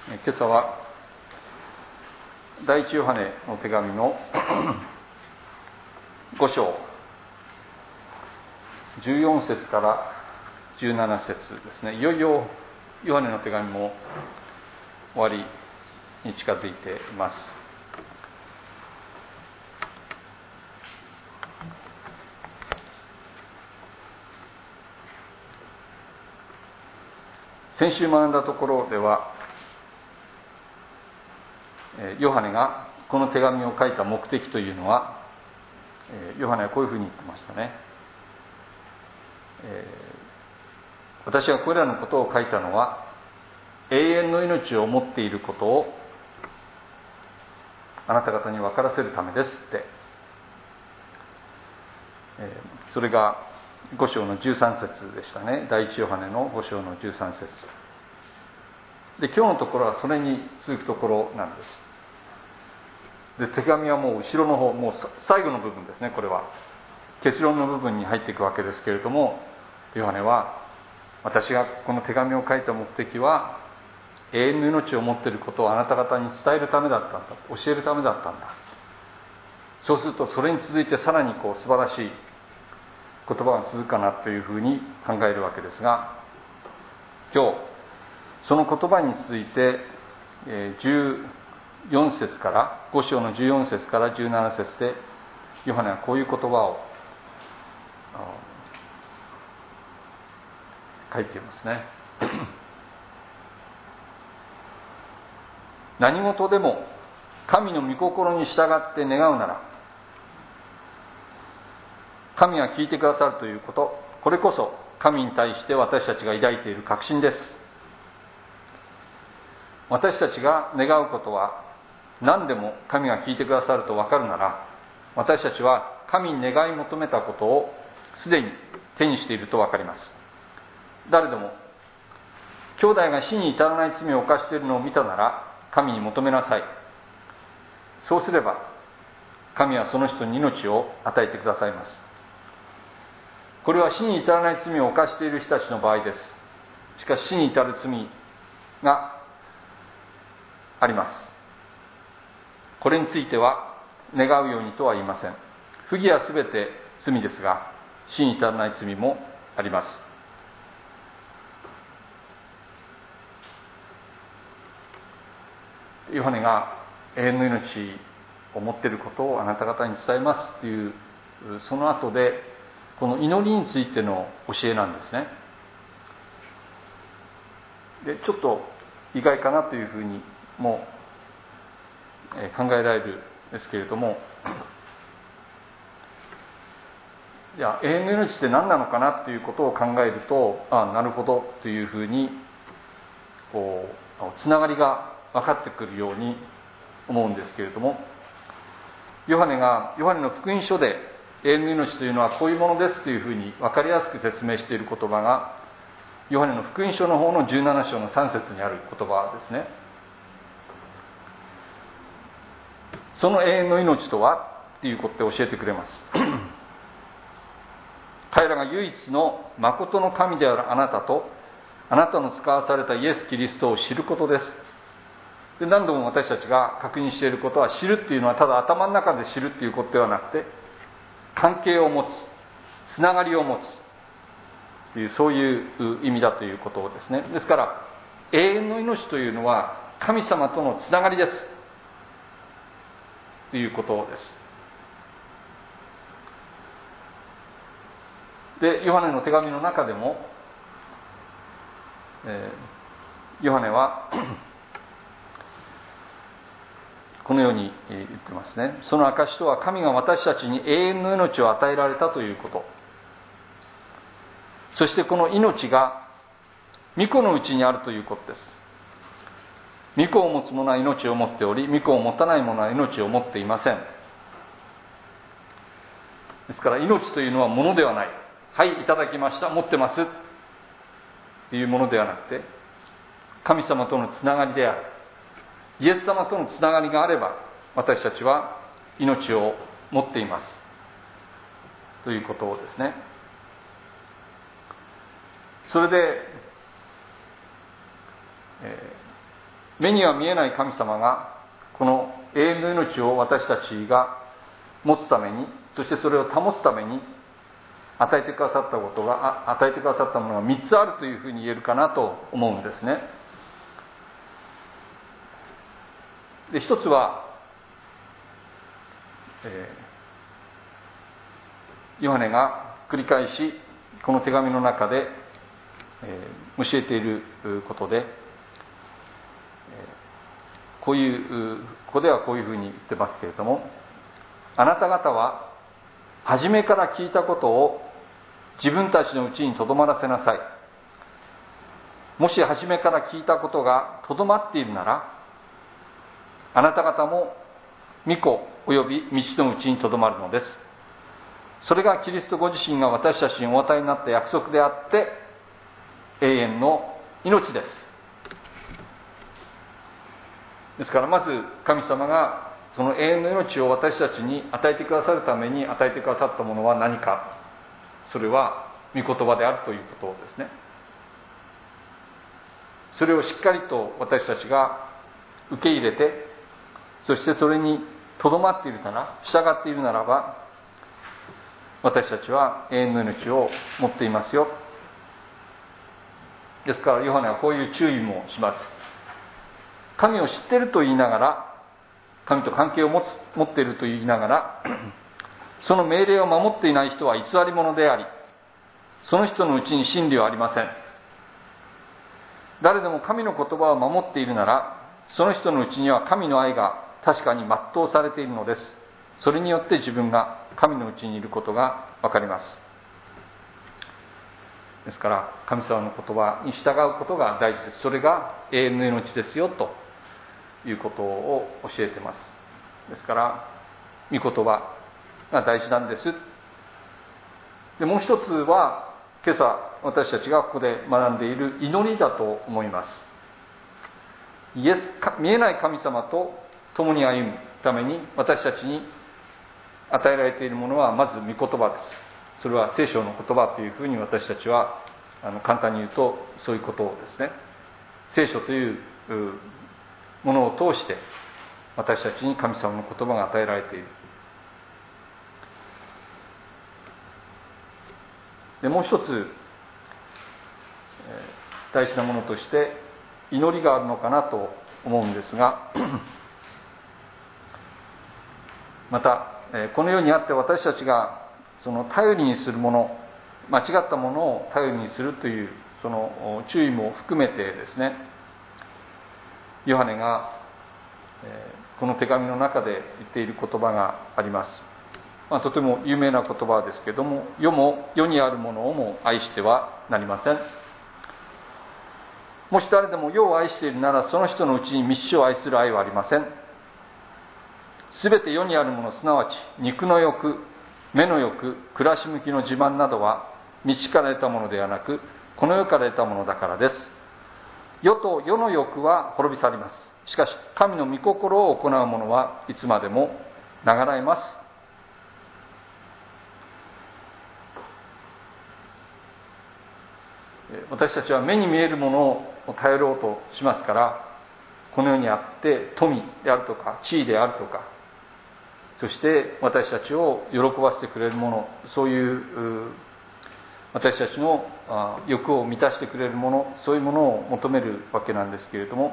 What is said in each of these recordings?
今朝は第一ヨハネの手紙の5章14節から17節ですね。いよいよヨハネの手紙も終わりに近づいています。先週学んだところでは、ヨハネがこの手紙を書いた目的というのは、ヨハネはこういうふうに言ってましたね。私がこれらのことを書いたのは、永遠の命を持っていることをあなた方に分からせるためですって、それが5章の13節でしたね。第一ヨハネの5章の13節で、今日のところはそれに続くところなんです。で、手紙はもう後ろの方、もう最後の部分ですね。これは結論の部分に入っていくわけですけれども、ヨハネは、私がこの手紙を書いた目的は永遠の命を持っていることをあなた方に伝えるためだったんだ、教えるためだったんだ。そうするとそれに続いてさらに素晴らしい言葉が続くかなというふうに考えるわけですが、今日その言葉について14節から5章の14節から17節でヨハネはこういう言葉を書いていますね。何事でも神の御心に従って願うなら、神が聞いてくださるということ、これこそ神に対して私たちが抱いている確信です。私たちが願うことは何でも神が聞いてくださると分かるなら、私たちは神に願い求めたことをすでに手にしていると分かります。誰でも兄弟が死に至らない罪を犯しているのを見たなら神に求めなさい。そうすれば神はその人に命を与えてくださいます。これは死に至らない罪を犯している人たちの場合です。しかし死に至る罪があります。これについては願うようにとは言いません。不義はすべて罪ですが、死に至らない罪もあります。ヨハネが永遠の命を持っていることをあなた方に伝えますという、その後でこの祈りについての教えなんですね。で、ちょっと意外かなというふうにも考えられるんですけれども、じゃあ永遠の命って何なのかなということを考えると、なるほどというふうにつながりが分かってくるように思うんですけれども、ヨハネの福音書で永遠の命というのはこういうものですというふうに分かりやすく説明している言葉が、ヨハネの福音書の方の17章の3節にある言葉ですね。その永遠の命とはということで教えてくれます。彼らが唯一の誠の神であるあなたとあなたの使わされたイエス・キリストを知ることです。で、何度も私たちが確認していることは、知るっていうのはただ頭の中で知るっていうことではなくて、関係を持つ、つながりを持つという、そういう意味だということですね。ですから永遠の命というのは神様とのつながりですということです。で、ヨハネの手紙の中でも、ヨハネはこのように言ってますね。その証とは、神が私たちに永遠の命を与えられたということ。そしてこの命が御子のうちにあるということです。御子を持つ者は命を持っており、御子を持たない者は命を持っていません。ですから命というのは物ではない。はい、いただきました、持ってますというものではなくて、神様とのつながりである。イエス様とのつながりがあれば、私たちは命を持っていますということですね。それで、 目には見えない神様がこの永遠の命を私たちが持つために、そしてそれを保つために与えてくださったものが3つあるというふうに言えるかなと思うんですね。で、一つは、ヨハネが繰り返しこの手紙の中で、教えていることで、ここではこういうふうに言ってますけれども、あなた方は初めから聞いたことを自分たちのうちにとどまらせなさい。もし初めから聞いたことがとどまっているなら、あなた方も御子および道のうちにとどまるのです。それがキリストご自身が私たちにお与えになった約束であって、永遠の命です。ですから、まず神様がその永遠の命を私たちに与えてくださるために与えてくださったものは何か。それは御言葉であるということですね。それをしっかりと私たちが受け入れて、そしてそれにとどまっているなら、従っているならば、私たちは永遠の命を持っていますよ。ですからヨハネはこういう注意もします。神を知っていると言いながら、神と関係を持っていると言いながら、その命令を守っていない人は偽り者であり、その人のうちに真理はありません。誰でも神の言葉を守っているなら、その人のうちには神の愛が確かに全うされているのです。それによって自分が神のうちにいることがわかります。ですから神様の言葉に従うことが大事です。それが永遠の命ですよということを教えています。ですから御言葉が大事なんです。で、もう一つは今朝私たちがここで学んでいる祈りだと思います。見えない神様と共に歩むために私たちに与えられているものはまず御言葉です。それは聖書の言葉というふうに私たちは簡単に言うとそういうことですね。聖書というものを通して私たちに神様の言葉が与えられている。で、もう一つ大事なものとして祈りがあるのかなと思うんですが、またこの世にあって私たちがその頼りにするもの、間違ったものを頼りにするというその注意も含めてですね、ヨハネがこの手紙の中で言っている言葉があります。とても有名な言葉ですけれども、世にあるものをも愛してはなりません。もし誰でも世を愛しているなら、その人のうちに密使を愛する愛はありません。すべて世にあるもの、すなわち肉の欲、目の欲、暮らし向きの自慢などは道から得たものではなく、この世から得たものだからです。世と世の欲は滅び去ります。しかし神の御心を行う者はいつまでも永らえます。私たちは目に見えるものを頼ろうとしますから、この世にあって富であるとか地位であるとか、そして私たちを喜ばせてくれるもの、そういう私たちの欲を満たしてくれるもの、そういうものを求めるわけなんですけれども、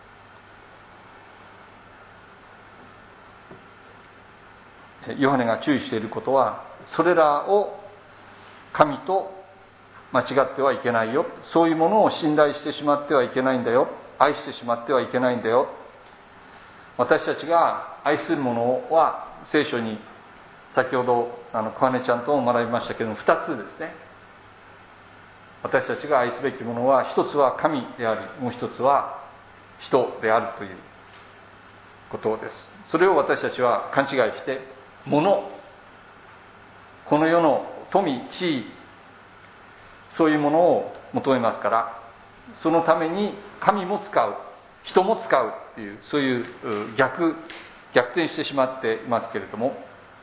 ヨハネが注意していることは、それらを神と間違ってはいけないよ、そういうものを信頼してしまってはいけないんだよ、愛してしまってはいけないんだよ。私たちが愛するものは聖書に先ほど小姉ちゃんとも学びましたけども、2つですね。私たちが愛すべきものは、一つは神であり、もう一つは人であるということです。それを私たちは勘違いして物、この世の富、地位、そういうものを求めますから、そのために神も使う、人も使うっていう、そういう逆転してしまっていますけれども、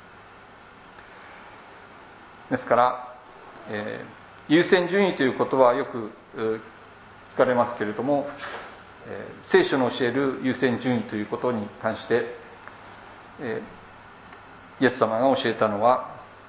ですから、優先順位という言葉はよく聞かれますけれども、 聖書の教える優先順位ということに関して、イエス様が教えたのは、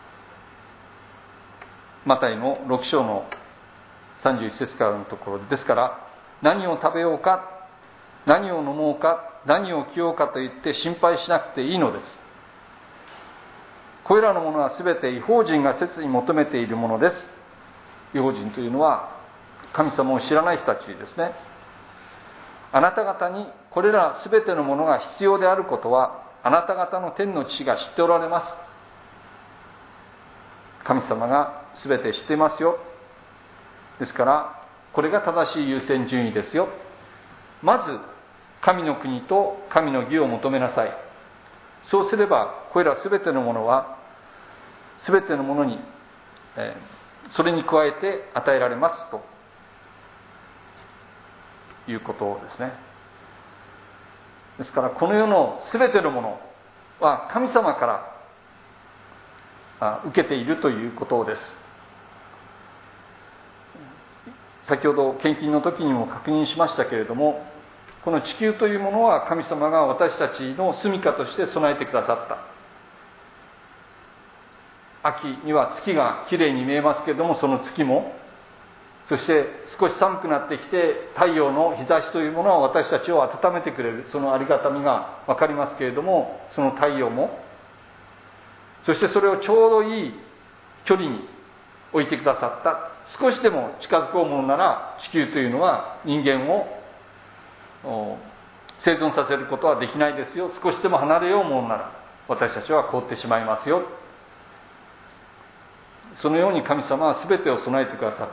マタイの6章の31節からのところですから、何を食べようか、何を飲もうか、何を着ようかと言って心配しなくていいのです。これらのものはすべて異邦人が切に求めているものです。異邦人というのは神様を知らない人たちですね。あなた方にこれらすべてのものが必要であることは、あなた方の天の父が知っておられます。神様がすべて知っていますよ。ですからこれが正しい優先順位ですよ。まず神の国と神の義を求めなさい。そうすればこれらすべてのものはすべてのものに、それに加えて与えられますということですね。ですからこの世のすべてのものは神様から受けているということです。先ほど献金の時にも確認しましたけれども、この地球というものは神様が私たちの住処として備えてくださった。秋には月がきれいに見えますけれども、その月も、そして少し寒くなってきて太陽の日差しというものは私たちを温めてくれる、そのありがたみが分かりますけれども、その太陽も、そしてそれをちょうどいい距離に置いてくださった。少しでも近づこうものなら、地球というのは人間を生存させることはできないですよ。少しでも離れようものなら私たちは凍ってしまいますよ。そのように神様は全てを備えてくださった。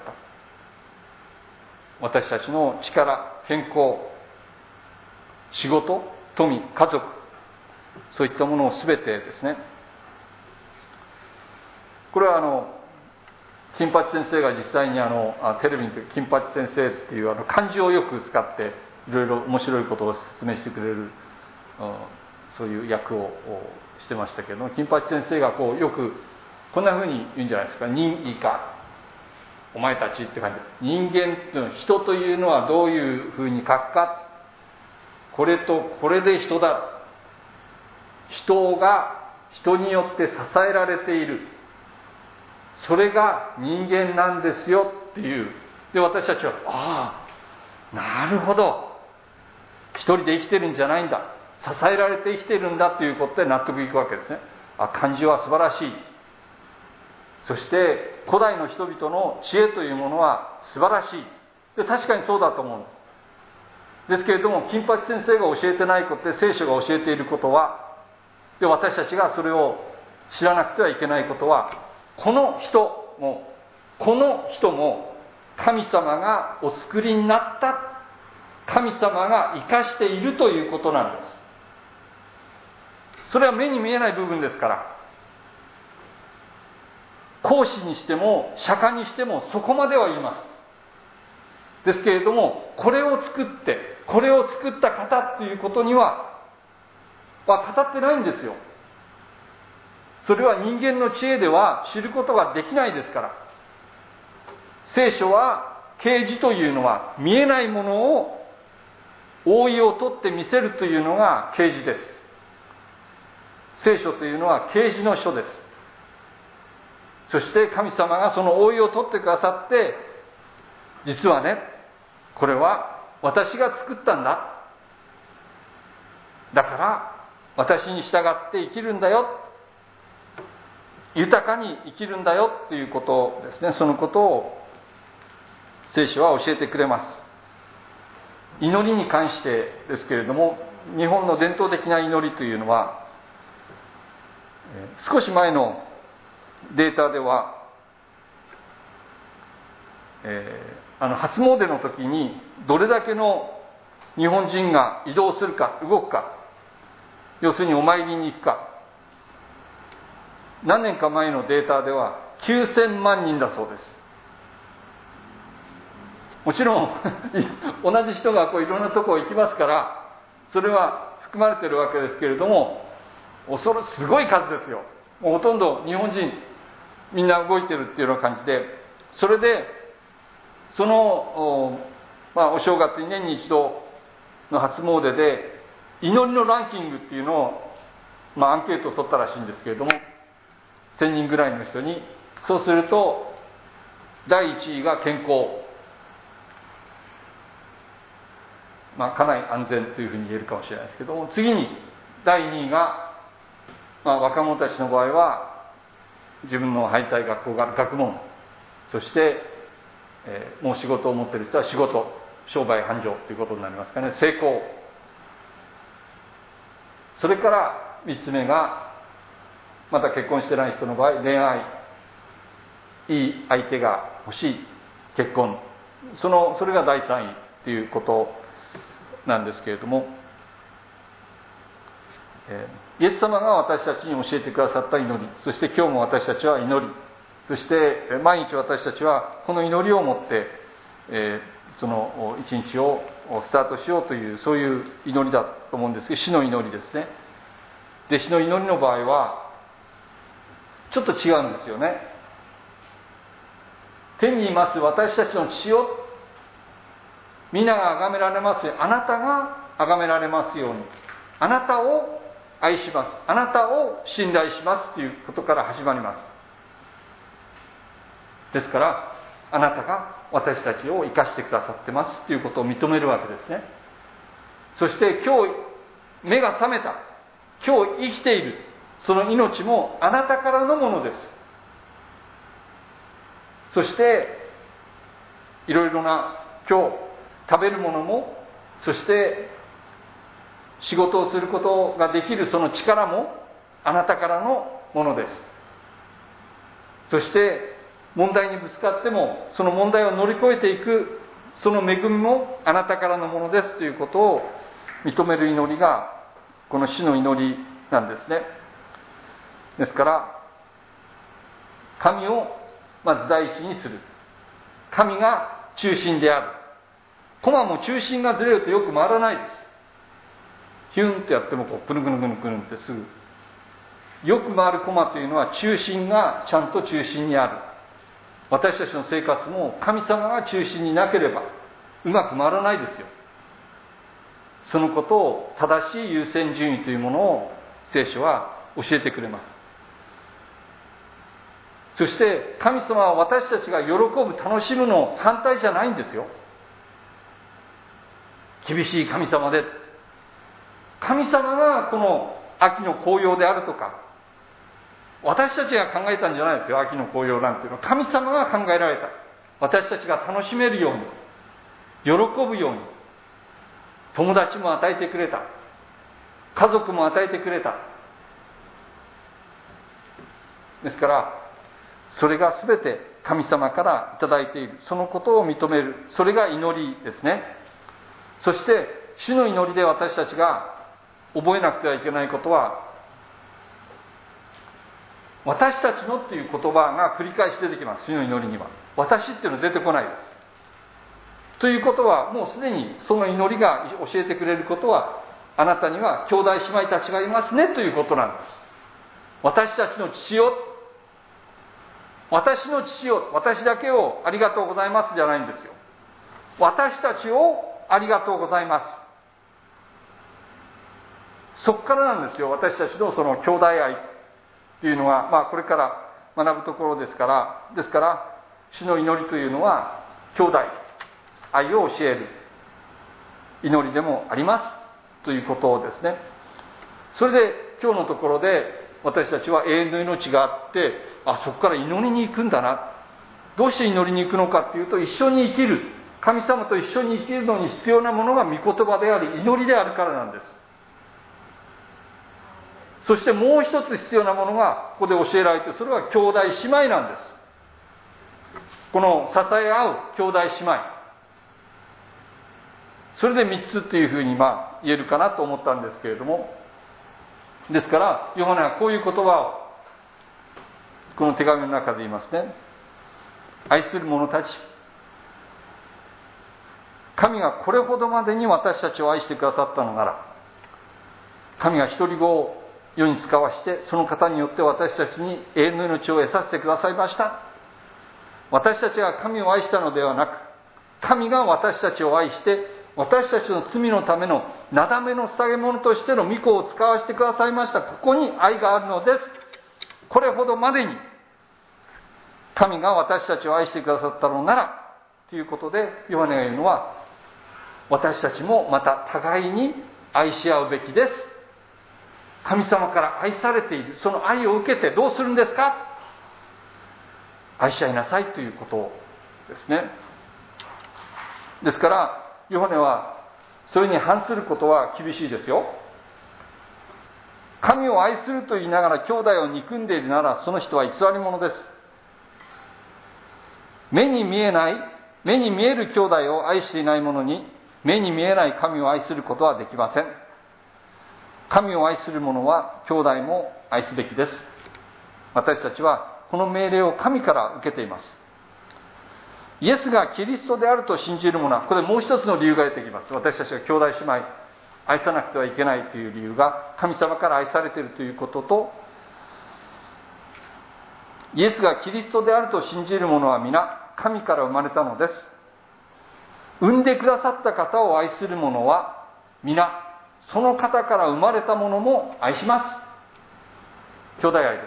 私たちの力、健康、仕事、富、家族、そういったものを全てですね。これは金八先生が実際にテレビに金八先生っていう漢字をよく使っていろいろ面白いことを説明してくれる、そういう役をしてましたけども、金八先生がよくこんな風に言うんじゃないですか。いいか、お前たちって感じ。人間っていうのは、人というのはどういう風に書くか。これとこれで人だ。人が人によって支えられている。それが人間なんですよっていう。で、私たちは、ああ、なるほど。一人で生きてるんじゃないんだ。支えられて生きてるんだということで納得いくわけですね。漢字は素晴らしい。そして古代の人々の知恵というものは素晴らしい。で、確かにそうだと思うんです。ですけれども、金八先生が教えてないことで、聖書が教えていることは、で、私たちがそれを知らなくてはいけないことは、この人も神様がお作りになった、神様が生かしているということなんです。それは目に見えない部分ですから、孔子にしても釈迦にしてもそこまでは言います。ですけれども、これを作った方ということには語ってないんですよ。それは人間の知恵では知ることができないですから。聖書は、啓示というのは見えないものを覆いを取って見せるというのが啓示です。聖書というのは啓示の書です。そして神様がその覆いを取ってくださって、実はね、これは私が作ったんだ。だから私に従って生きるんだよ。豊かに生きるんだよということですね。そのことを聖書は教えてくれます。祈りに関してですけれども、日本の伝統的な祈りというのは、少し前のデータでは、初詣の時にどれだけの日本人が移動するか、動くか、要するにお参りに行くか、何年か前のデータでは9000万人だそうです。もちろん同じ人がいろんなところ行きますから、それは含まれているわけですけれども、すごい数ですよ。もうほとんど日本人みんな動いてるっていうような感じで、それでそのお正月に年に一度の初詣で祈りのランキングっていうのを、アンケートを取ったらしいんですけれども、1000人ぐらいの人に、そうすると第1位が健康、家内安全というふうに言えるかもしれないですけども、次に第2位が、若者たちの場合は自分の入りたい学校がある学問、そして、もう仕事を持っている人は仕事、商売繁盛ということになりますかね、成功。それから3つ目が、まだ結婚してない人の場合、恋愛、いい相手が欲しい、結婚、それが第3位ということなんですけれども、イエス様が私たちに教えてくださった祈り、そして今日も私たちは祈り、そして毎日私たちはこの祈りを持って、その一日をスタートしようという、そういう祈りだと思うんですけど、死の祈りですね。で、死の祈りの場合はちょっと違うんですよね。天にいます私たちの父よ、皆が崇められますように、あなたが崇められますように、あなたを愛します、あなたを信頼しますということから始まります。ですからあなたが私たちを生かしてくださってますということを認めるわけですね。そして今日目が覚めた、今日生きているその命もあなたからのものです。そしていろいろな今日食べるものも、そして仕事をすることができるその力もあなたからのものです。そして問題にぶつかってもその問題を乗り越えていくその恵みもあなたからのものですということを認める祈りがこの死の祈りなんですね。ですから神をまず第一にする、神が中心である。コマも中心がずれるとよく回らないです。ヒュンとやってもプルグヌグヌグヌってすぐ。よく回るコマというのは中心がちゃんと中心にある。私たちの生活も神様が中心になければうまく回らないですよ。そのことを正しい優先順位というものを聖書は教えてくれます。そして神様は私たちが喜ぶ、楽しむの反対じゃないんですよ。厳しい神様で、神様がこの秋の紅葉であるとか、私たちが考えたんじゃないですよ。秋の紅葉なんていうのは神様が考えられた。私たちが楽しめるように、喜ぶように、友達も与えてくれた、家族も与えてくれた。ですからそれが全て神様からいただいている、そのことを認める、それが祈りですね。そして主の祈りで私たちが覚えなくてはいけないことは、私たちのっていう言葉が繰り返し出てきます。主の祈りには私っていうのは出てこないです。ということはもうすでにその祈りが教えてくれることは、あなたには兄弟姉妹たちがいますねということなんです。私たちの父よ、私の父よ、私だけをありがとうございますじゃないんですよ。私たちをありがとうございます。そこからなんですよ。私たちのその兄弟愛っていうのは、これから学ぶところですから、主の祈りというのは兄弟愛を教える祈りでもありますということですね。それで今日のところで私たちは永遠の命があって、そこから祈りに行くんだな。どうして祈りに行くのかっていうと、一緒に生きる、神様と一緒に生きるのに必要なものが御言葉であり祈りであるからなんです。そしてもう一つ必要なものがここで教えられて、それは兄弟姉妹なんです。この支え合う兄弟姉妹、それで3つっていうふうに言えるかなと思ったんですけれども、ですからヨハネはこういう言葉をこの手紙の中で言いますね。愛する者たち、神がこれほどまでに私たちを愛してくださったのなら、神が一人子を世に使わして、その方によって私たちに永遠の命を得させてくださいました。私たちが神を愛したのではなく、神が私たちを愛して私たちの罪のためのなだめの捧げ物としての御子を使わせてくださいました。ここに愛があるのです。これほどまでに神が私たちを愛してくださったのならということで、ヨハネが言うのは、私たちもまた互いに愛し合うべきです。神様から愛されている、その愛を受けてどうするんですか？愛し合いなさいということですね。ですからヨハネはそれに反することは厳しいですよ。神を愛すると言いながら兄弟を憎んでいるなら、その人は偽り者です。目に見える兄弟を愛していない者に、目に見えない神を愛することはできません。神を愛する者は兄弟も愛すべきです。私たちはこの命令を神から受けています。イエスがキリストであると信じる者は、これもう一つの理由が出てきます。私たちが兄弟姉妹愛さなくてはいけないという理由が、神様から愛されているということと、イエスがキリストであると信じる者は皆神から生まれたのです。産んでくださった方を愛する者は皆その方から生まれた者も愛します。兄弟愛です。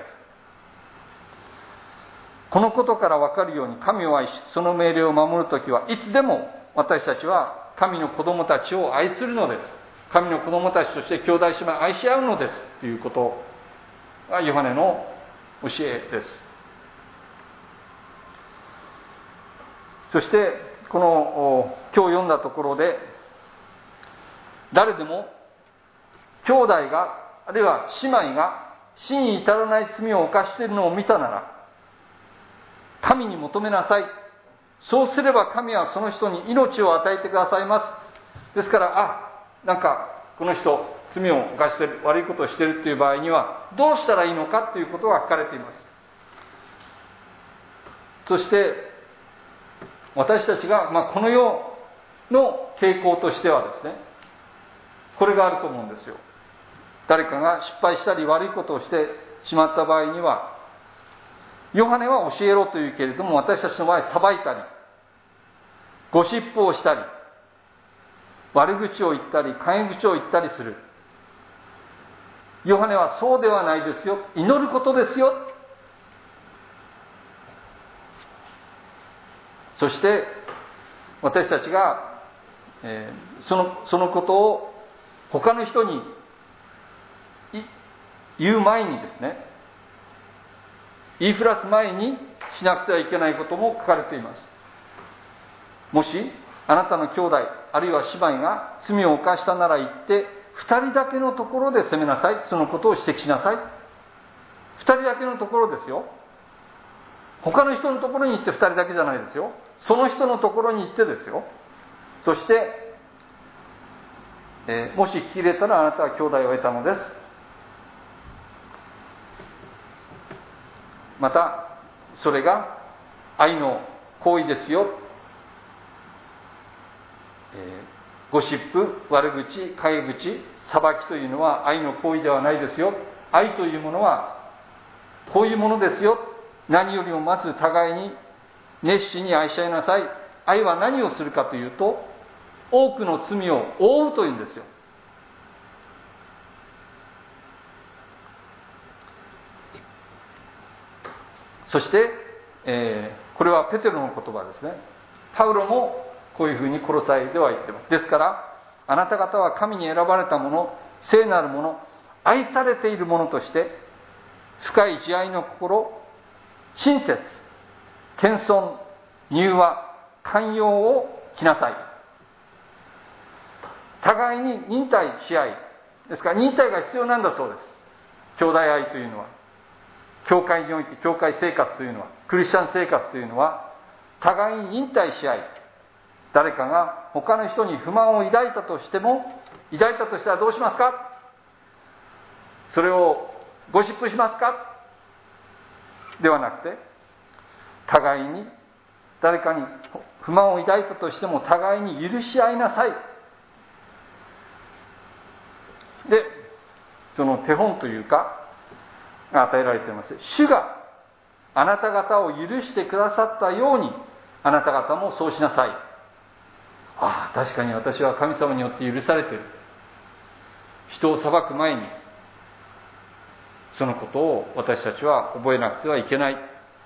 このことから分かるように、神を愛しその命令を守るときはいつでも私たちは神の子供たちを愛するのです。神の子供たちとして兄弟姉妹愛し合うのですということがヨハネの教えです。そしてこの今日読んだところで、誰でも兄弟があるいは姉妹が死に至らない罪を犯しているのを見たなら、神に求めなさい。そうすれば神はその人に命を与えてくださいます。ですから、なんかこの人罪を犯している、悪いことをしているという場合にはどうしたらいいのかということが書かれています。そして私たちが、この世の傾向としてはですね、これがあると思うんですよ。誰かが失敗したり悪いことをしてしまった場合には、ヨハネは教えろというけれども、私たちの場合裁いたりゴシップをしたり悪口を言ったり陰口を言ったりする。ヨハネはそうではないですよ、祈ることですよ。そして私たちが、そのことを他の人に言う前にですね、言いふらす前にしなくてはいけないことも書かれています。もしあなたの兄弟あるいは姉妹が罪を犯したなら言って2人だけのところで責めなさい。そのことを指摘しなさい。2人だけのところですよ。他の人のところに行って2人だけじゃないですよ。その人のところに行ってですよ。そして、もし聞き入れたらあなたは兄弟を得たのです。またそれが愛の行為ですよ。ゴシップ、悪口、陰口、裁きというのは愛の行為ではないですよ。愛というものはこういうものですよ。何よりもまず互いに熱心に愛し合いなさい。愛は何をするかというと、多くの罪を覆うというんですよ。そして、これはペテロの言葉ですね。パウロもこういうふうにコロサイでは言っています。ですからあなた方は神に選ばれた者、聖なる者、愛されている者として深い慈愛の心、親切、謙遜、柔和、寛容を着なさい。互いに忍耐し合い、ですから忍耐が必要なんだそうです。兄弟愛というのは、教会において教会生活というのは、クリスチャン生活というのは互いに忍耐し合い、誰かが他の人に不満を抱いたとしたらどうしますか？それをゴシップしますか？ではなくて、互いに誰かに不満を抱いたとしても互いに許し合いなさい。で、その手本というかが与えられています。主があなた方を許してくださったようにあなた方もそうしなさい。 確かに私は神様によって許されている、人を裁く前にそのことを私たちは覚えなくてはいけない。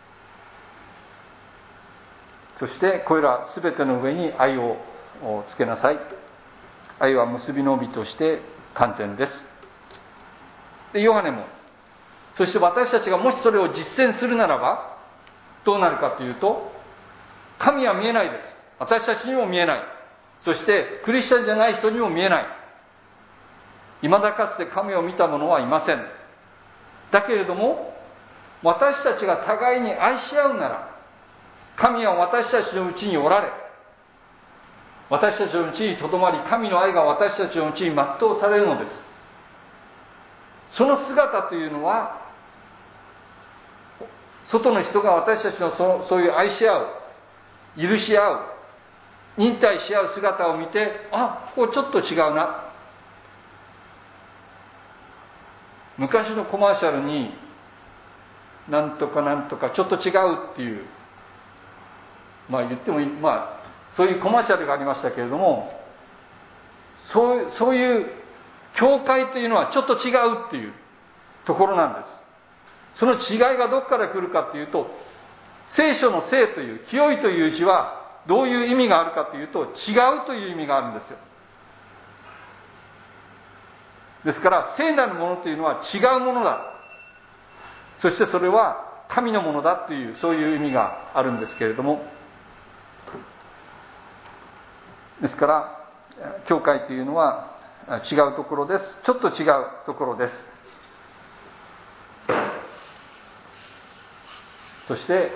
そしてこれらすべての上に愛をつけなさい。愛は結びの帯として完全です。でヨハネも、そして私たちがもしそれを実践するならばどうなるかというと、神は見えないです。私たちにも見えない。そしてクリスチャンじゃない人にも見えない。未だかつて神を見た者はいません。だけれども私たちが互いに愛し合うなら、神は私たちのうちにおられ、私たちのうちにとどまり、神の愛が私たちのうちに全うされるのです。その姿というのは、外の人が私たちのそういう愛し合う、許し合う、忍耐し合う姿を見て、あ、ここちょっと違うな。昔のコマーシャルになんとかなんとかちょっと違うっていう、言ってもいい、そういうコマーシャルがありましたけれども、そういう教会というのはちょっと違うっていうところなんです。その違いがどこから来るかというと、聖書の聖という清いという字はどういう意味があるかというと、違うという意味があるんですよ。ですから聖なるものというのは違うものだ、そしてそれは神のものだという、そういう意味があるんですけれども、ですから教会というのは違うところです。ちょっと違うところです。そして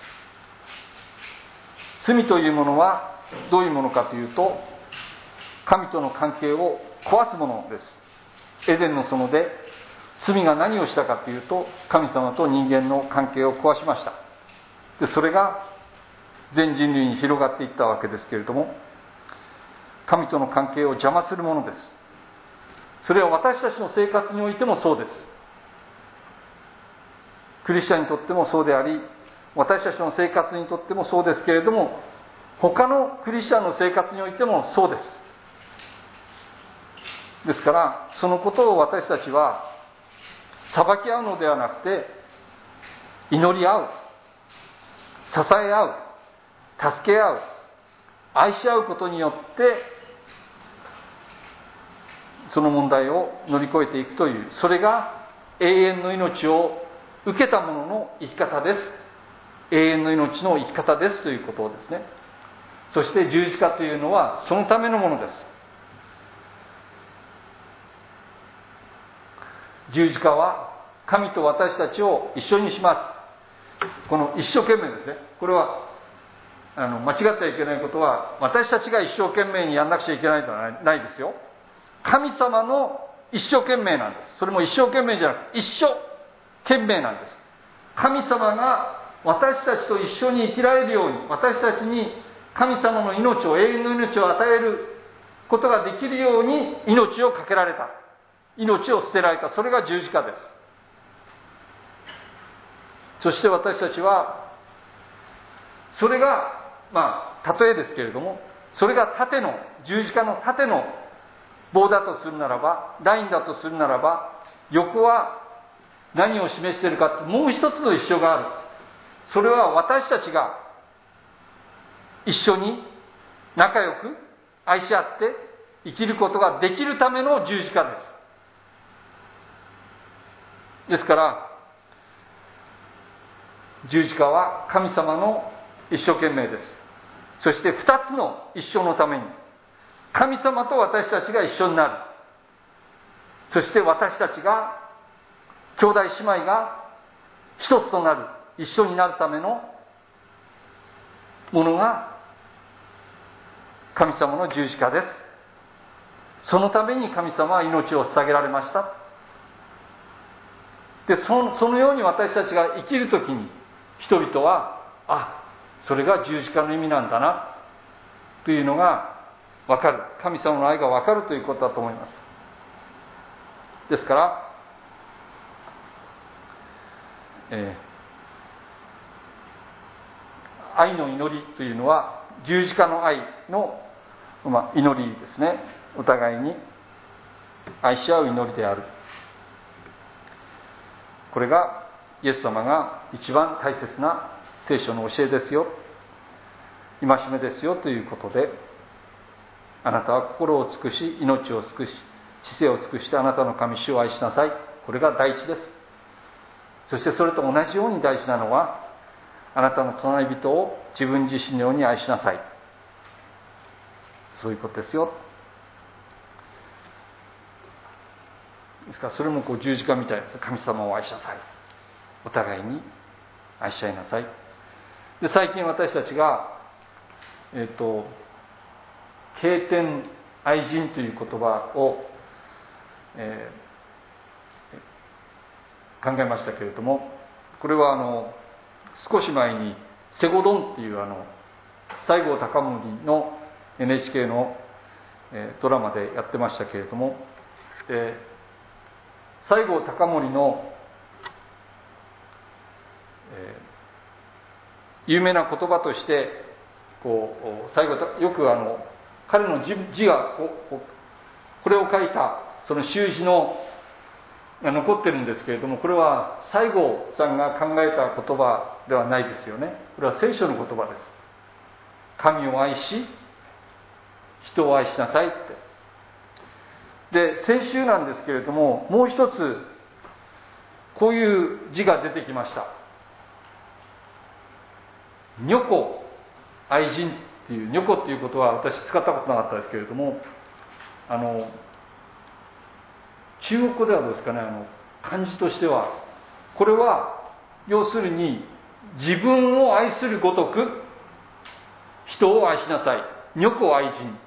罪というものはどういうものかというと、神との関係を壊すものです。エデンの園で罪が何をしたかというと、神様と人間の関係を壊しました。でそれが全人類に広がっていったわけですけれども、神との関係を邪魔するものです。それは私たちの生活においてもそうです。クリスチャンにとってもそうであり、私たちの生活にとってもそうですけれども、他のクリスチャンの生活においてもそうです。ですからそのことを私たちは裁き合うのではなくて、祈り合う、支え合う、助け合う、愛し合うことによってその問題を乗り越えていくという、それが永遠の命を受けた者の生き方です。永遠の命の生き方ですということをですね。そして十字架というのはそのためのものです。十字架は神と私たちを一緒にします。この一生懸命ですね。これは間違ってはいけないことは、私たちが一生懸命にやんなくちゃいけないとはないですよ。神様の一生懸命なんです。それも一生懸命じゃなくて一生懸命なんです。神様が私たちと一緒に生きられるように、私たちに神様の命を、永遠の命を与えることができるように命をかけられた、命を捨てられた、それが十字架です。そして私たちはそれが例えですけれども、それが縦の十字架の縦の棒だとするならば、ラインだとするならば、横は何を示しているか、もう一つの一緒がある。それは私たちが一緒に仲良く愛し合って生きることができるための十字架です。ですから十字架は神様の一生懸命です。そして二つの一緒のために、神様と私たちが一緒になる、そして私たちが兄弟姉妹が一つとなる、一緒になるためのものが神様の十字架です。そのために神様は命を捧げられました。でそのように私たちが生きるときに、人々はそれが十字架の意味なんだなというのが分かる、神様の愛が分かるということだと思います。ですから、愛の祈りというのは十字架の愛の祈りですね。お互いに愛し合う祈りである。これがイエス様が一番大切な聖書の教えですよ、戒めですよということで、あなたは心を尽くし、命を尽くし、知性を尽くしてあなたの神主を愛しなさい。これが第一です。そしてそれと同じように大事なのは、あなたの隣人を自分自身のように愛しなさい。そういうことですよ。ですからそれも十字架みたいです。神様を愛しなさい。お互いに愛し合いなさい。で、最近私たちが敬天愛人という言葉を、考えましたけれども、これは少し前にセゴドンっていう西郷隆盛の NHK の、ドラマでやってましたけれども、西郷隆盛の、有名な言葉としてよく彼の字がこれを書いたその習字のが残ってるんですけれども、これは西郷さんが考えた言葉ではないですよね。これは聖書の言葉です。神を愛し人を愛しなさいって。で、先週なんですけれども、もう一つこういう字が出てきました。女子愛人っていう、女子っていうことは私使ったことなかったですけれども、中国語ではどうですかね、漢字としては、これは要するに自分を愛するごとく人を愛しなさい。女子愛人。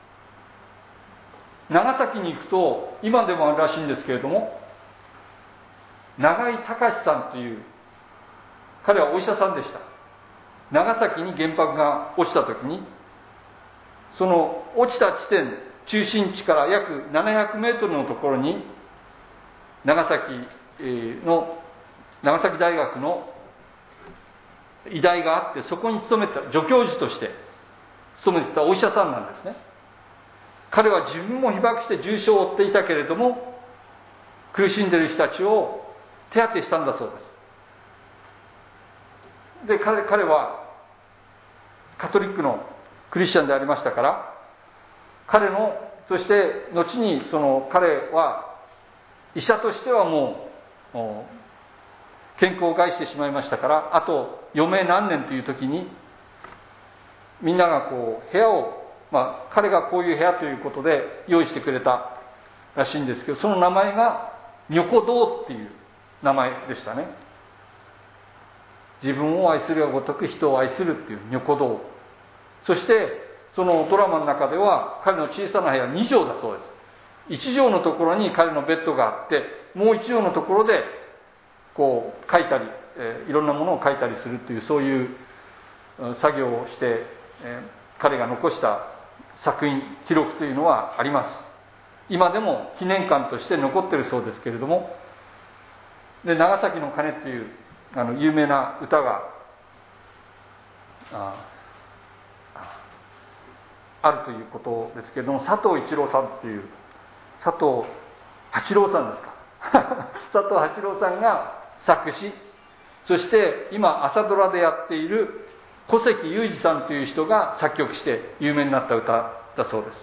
長崎に行くと今でもあるらしいんですけれども、永井隆さんという、彼はお医者さんでした。長崎に原爆が落ちた時に、その落ちた地点、中心地から約700メートルのところに長崎大学の医大があって、そこに勤めた助教授として勤めてたお医者さんなんですね。彼は自分も被爆して重傷を負っていたけれども、苦しんでいる人たちを手当てしたんだそうです。で、彼はカトリックのクリスチャンでありましたから、そして後に彼は医者としてはもう健康を害してしまいましたから、あと余命何年という時に、みんなが部屋を、彼がこういう部屋ということで用意してくれたらしいんですけど、その名前が女子堂っていう名前でしたね。自分を愛するがごとく人を愛するっていう女子堂。そしてそのドラマの中では彼の小さな部屋2畳だそうです。1畳のところに彼のベッドがあって、もう1畳のところで書いたり、いろんなものを書いたりするという、そういう作業をして、彼が残した作品、記録というのはあります。今でも記念館として残っているそうですけれども、で、長崎の鐘っていう有名な歌があるということですけれども、佐藤一郎さんっていう、佐藤八郎さんですか佐藤八郎さんが作詞、そして今朝ドラでやっている小関裕二さんという人が作曲して有名になった歌だそうです。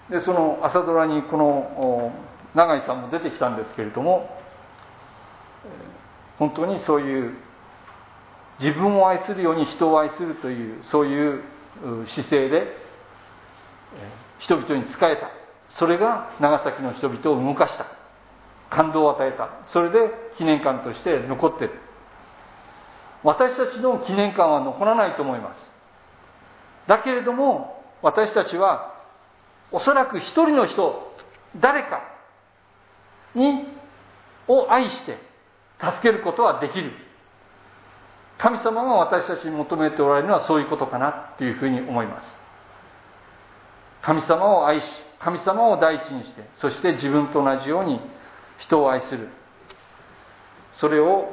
で、その朝ドラにこの永井さんも出てきたんですけれども、本当にそういう自分を愛するように人を愛するという、そういう姿勢で人々に仕えた。それが長崎の人々を動かした、感動を与えた。それで記念館として残っている。私たちの記念館は残らないと思います。だけれども私たちはおそらく一人の人、誰かを愛して助けることはできる。神様が私たちに求めておられるのはそういうことかなというふうに思います。神様を愛し、神様を第一にして、そして自分と同じように人を愛する、それを、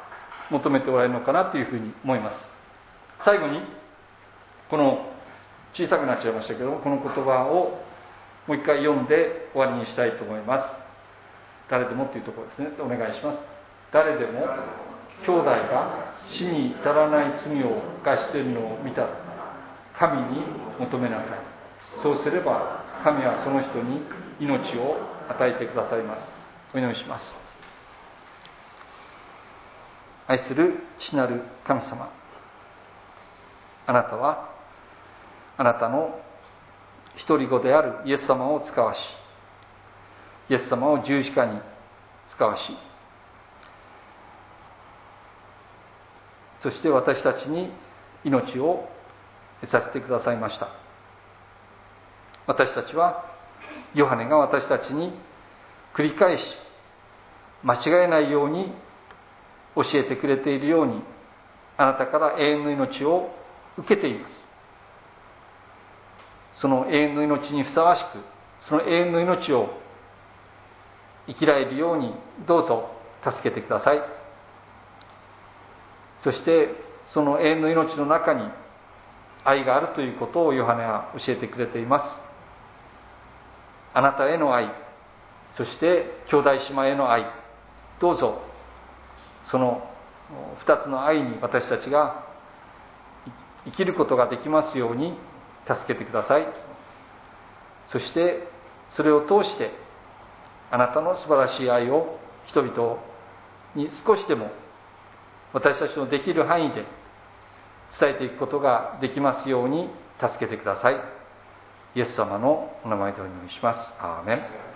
求めておられるのかなというふうに思います。最後にこの小さくなっちゃいましたけども、この言葉をもう一回読んで終わりにしたいと思います。誰でもっていうところですね。お願いします。誰でも兄弟が死に至らない罪を犯しているのを見たら、神に求めなさい。そうすれば神はその人に命を与えてくださいます。お祈りします。愛する父なる神様、あなたはあなたの一人子であるイエス様を使わし、イエス様を十字架に使わし、そして私たちに命を得させてくださいました。私たちはヨハネが私たちに繰り返し間違えないように教えてくれているように、あなたから永遠の命を受けています。その永遠の命にふさわしく、その永遠の命を生きられるようにどうぞ助けてください。そしてその永遠の命の中に愛があるということをヨハネは教えてくれています。あなたへの愛、そして兄弟姉妹への愛、どうぞその二つの愛に私たちが生きることができますように助けてください。そしてそれを通してあなたの素晴らしい愛を人々に少しでも私たちのできる範囲で伝えていくことができますように助けてください。イエス様のお名前でお祈りします。アーメン。